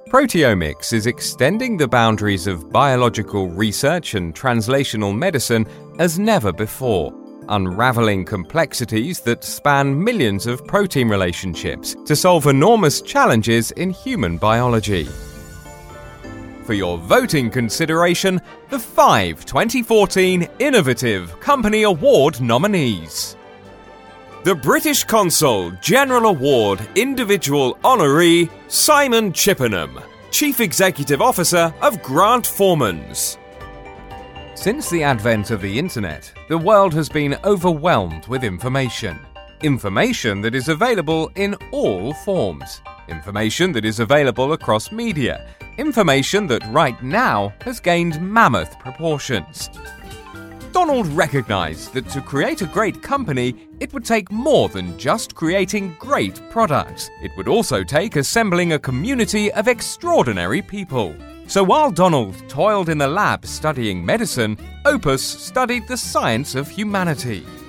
Proteomics is extending the boundaries of biological research and translational medicine as never before, unraveling complexities that span millions of protein relationships to solve enormous challenges in human biology. For your voting consideration, the 5 2014 Innovative Company Award nominees. The British Consul General Award Individual Honoree Simon Chippenham, Chief Executive Officer of Grant Foreman's. Since the advent of the internet, the world has been overwhelmed with information. Information that is available in all forms. Information that is available across media. Information that right now has gained mammoth proportions. Donald recognized that to create a great company, it would take more than just creating great products. It would also take assembling a community of extraordinary people. So while Donald toiled in the lab studying medicine, Opus studied the science of humanity.